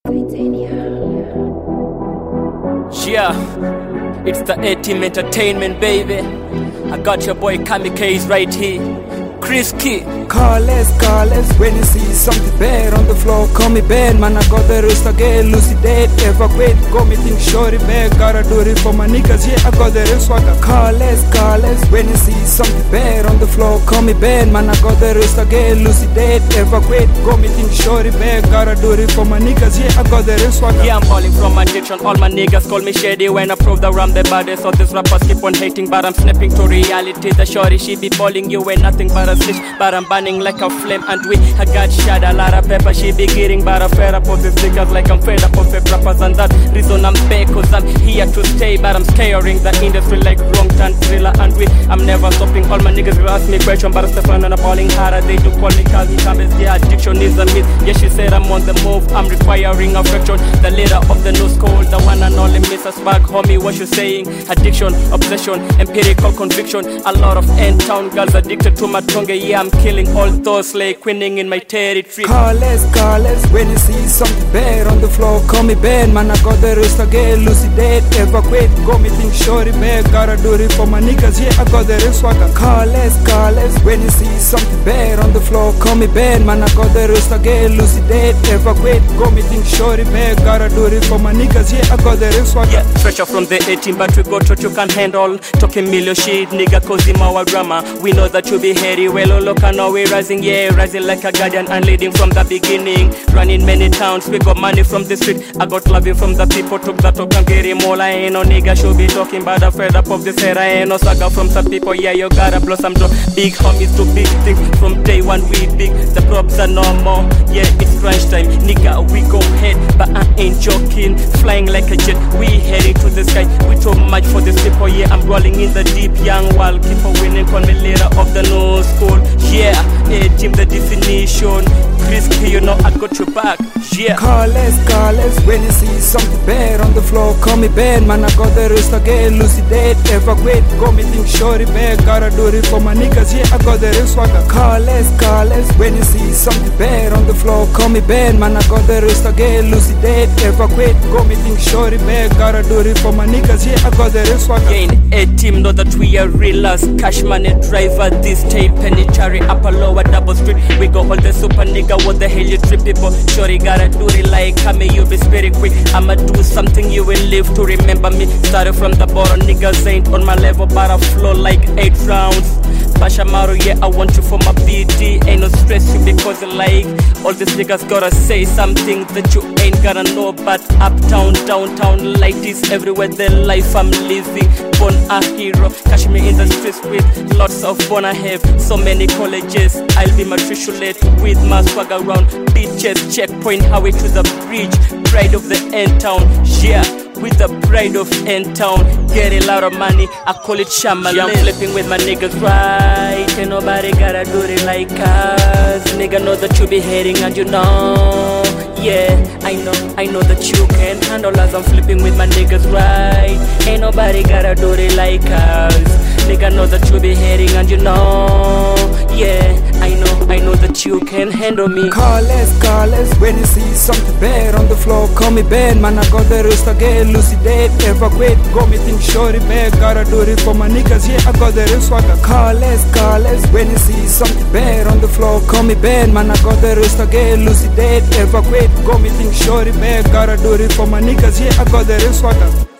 Yeah, it's the A-Team Entertainment, baby. I got your boy Kamikaze right here. Chris Key. Carless, when you see something bad on the floor, call me bad. Man, I got the rest again, elucidate, evacuate. Got me think shorty bad, gotta do it for my niggas. Yeah, I got the rest swagger. Carless, when you see something bad on the floor, call me bad. Man, I got the rest again, elucidate, evacuate. Got me think shorty bad, gotta do it for my niggas. Yeah, I got the rest swagger. Yeah, I'm falling from addiction. All my niggas call me shady when I prove that I'm the baddest. All these rappers keep on hating, but I'm snapping to reality. The shorty, she be balling, you ain't nothing but a snitch, but I'm burning like a flame. And I got shot, a lot of pepper, she be getting, but I'm fed up of these niggas like I'm fed up of fake rappers. And that reason I'm back, cause I'm here to stay, but I'm scaring the industry like wrong turn thriller. And I'm never stopping. All my niggas will ask me questions, but I'm still and I'm balling harder. They do call me Calvin Campbell. Yeah, addiction is a myth. Yeah, she said I'm on the move, I'm requiring affection. The leader of the new school, the one and only Mrs. Back, homie, what you saying? Addiction, obsession, empirical conviction. A lot of end-town girls addicted to my tongue. Yeah, I'm killing all those like quinning in my territory. Carless, when you see something bad on the floor, call me bad. Man, I got the rest again, elucidate, evacuate. Got me think shorty bad, gotta do it for my niggas. Yeah, I got the rest swagger. Carless, when you see something bad on the floor, call me bad. Man, I got the rest again, elucidate, evacuate. Got me think shorty bad, gotta do it for my niggas. Yeah, I got the rest swagger. Yeah, fresh out from the A-Team, but we got what you can handle. Talking million shit, nigga, cause him our drama. We know that you be hairy, well, look, I know we rising, yeah, rising like a guardian and leading from the beginning. Running many towns, we got money from the street. I got loving from the people, took that talk and get him all. I ain't no nigga should be talking, but I'm fed up of this hair. I ain't no saga from some people, yeah, you gotta blow some dough. Big homies do big things, from day one we big. The props are no more, yeah, it's crunch time. Nigga, we go head, but I ain't joking. Flying like a jet, we heading to the sky. We too much for this people, yeah, I'm rolling in the deep young world. Keep on winning, call me leader of the new school. Yeah, A-Team the definition. Chris Key, you know I got your back. Yeah. Carless, when you see something bad on the floor, call me bad. Man, I got the rest again, elucidate, evacuate. Got me think shorty bad, gotta do it for my niggas. Yeah, I got the rest swagger. Carless, when you see something bad on the floor, call me bad. Man, I got the rest again, elucidate, evacuate. Got me think shorty bad, gotta do it for my niggas. Yeah, I got the rest swagger. Yeah, in A-Team know that we are real as cash money driver. This tape penitentiary, upper lower double street. We go all the super nigga, what the hell you trip people? Shorty gotta do it like me, you be spirit quick. I'ma do something you will live to remember me. Started from the bottom, niggas ain't on my level, but I flow like 8 rounds. Basha Maru, yeah, I want you for my BD. Ain't no stress you because like all these niggas gotta say something that you ain't gotta know. But uptown, downtown, like this everywhere, the life I'm living. Born a hero, catch me in the streets with lots of fun. I have so many colleges, I'll be matriculate with my swag around. Beaches, checkpoint, highway to the bridge. Pride of the end town, yeah, with the pride of end town. Get a lot of money, I call it Shamalin. Yeah, I'm flipping with my niggas right, ain't nobody gotta do it like us. Nigga know that you be hating and you know. Yeah, I know that you can handle us. I'm flipping with my niggas right, ain't nobody gotta do it like us. Nigga know that you be hating and you know. Yeah, I know that you can handle me. Carless, when you see something bad on the floor, call me bad. Man, I got the rest again, elucidate, evacuate. Got me think shorty bad, gotta do it for my niggas. Yeah, I got the rest swagger. Carless, when you see something bad on the floor, call me bad. Man, I got the rest again, elucidate, evacuate. Got me think shorty bad, gotta do it for my niggas. Yeah, I got the rest swagger.